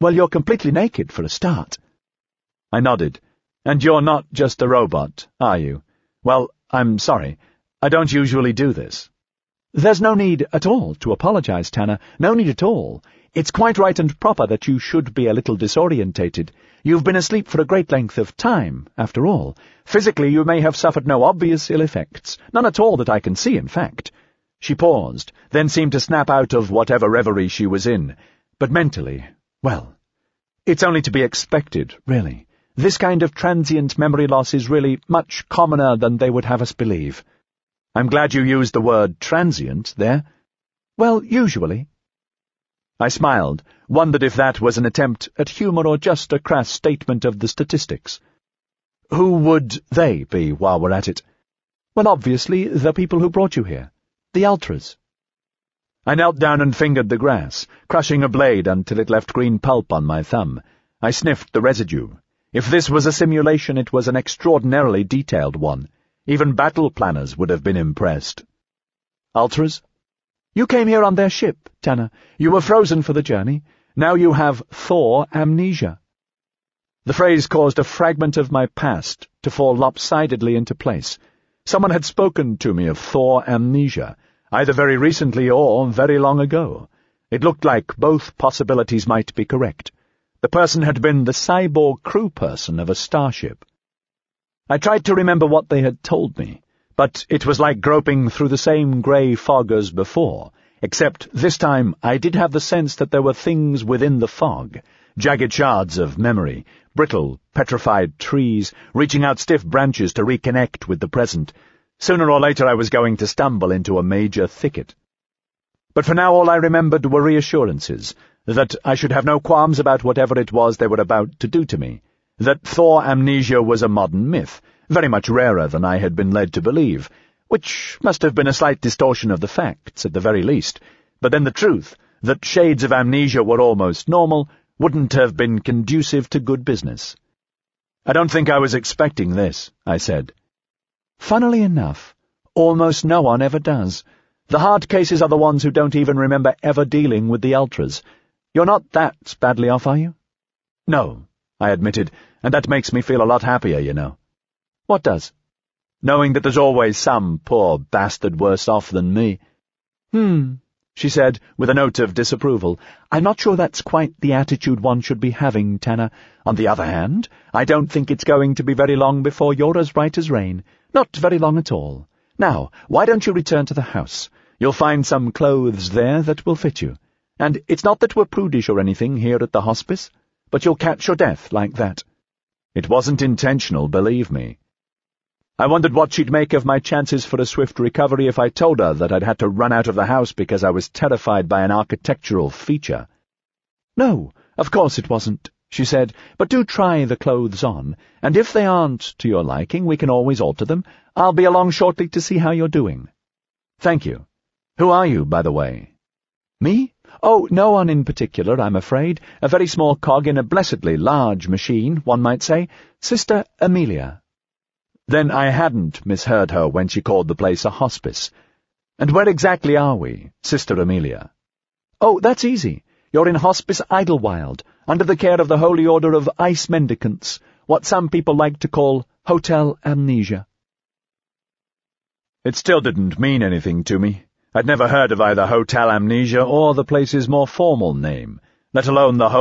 Well, you're completely naked, for a start. I nodded. And you're not just a robot, are you? Well, I'm sorry. I don't usually do this. There's no need at all to apologize, Tanner. No need at all. It's quite right and proper that you should be a little disorientated. You've been asleep for a great length of time, after all. Physically, you may have suffered no obvious ill effects. None at all that I can see, in fact. She paused, then seemed to snap out of whatever reverie she was in. But mentally, well, it's only to be expected, really. This kind of transient memory loss is really much commoner than they would have us believe. I'm glad you used the word transient there. Well, usually. I smiled, wondered if that was an attempt at humour or just a crass statement of the statistics. Who would they be while we're at it? Well, obviously, the people who brought you here. The Ultras. I knelt down and fingered the grass, crushing a blade until it left green pulp on my thumb. I sniffed the residue. If this was a simulation, it was an extraordinarily detailed one. Even battle planners would have been impressed. Ultras? You came here on their ship, Tanner. You were frozen for the journey. Now you have Thor amnesia. The phrase caused a fragment of my past to fall lopsidedly into place. Someone had spoken to me of Thor amnesia, either very recently or very long ago. It looked like both possibilities might be correct. The person had been the cyborg crew person of a starship. I tried to remember what they had told me, but it was like groping through the same grey fog as before, except this time I did have the sense that there were things within the fog, jagged shards of memory, brittle, petrified trees, reaching out stiff branches to reconnect with the present. Sooner or later I was going to stumble into a major thicket. But for now all I remembered were reassurances, that I should have no qualms about whatever it was they were about to do to me, that Thor amnesia was a modern myth, very much rarer than I had been led to believe, which must have been a slight distortion of the facts, at the very least, but then the truth, that shades of amnesia were almost normal, wouldn't have been conducive to good business. I don't think I was expecting this, I said. Funnily enough, almost no one ever does. The hard cases are the ones who don't even remember ever dealing with the Ultras. You're not that badly off, are you? No, I admitted, and that makes me feel a lot happier, you know. What does? Knowing that there's always some poor bastard worse off than me. She said, with a note of disapproval. I'm not sure that's quite the attitude one should be having, Tanner. On the other hand, I don't think it's going to be very long before you're as right as rain. Not very long at all. Now, why don't you return to the house? You'll find some clothes there that will fit you. And it's not that we're prudish or anything here at the hospice, but you'll catch your death like that. It wasn't intentional, believe me. I wondered what she'd make of my chances for a swift recovery if I told her that I'd had to run out of the house because I was terrified by an architectural feature. No, of course it wasn't, she said, but do try the clothes on, and if they aren't to your liking, we can always alter them. I'll be along shortly to see how you're doing. Thank you. Who are you, by the way? Me? Oh, no one in particular, I'm afraid. A very small cog in a blessedly large machine, one might say. Sister Amelia. Then I hadn't misheard her when she called the place a hospice. And where exactly are we, Sister Amelia? Oh, that's easy. You're in Hospice Idlewild, under the care of the Holy Order of Ice Mendicants, what some people like to call Hotel Amnesia. It still didn't mean anything to me. I'd never heard of either Hotel Amnesia or the place's more formal name, let alone the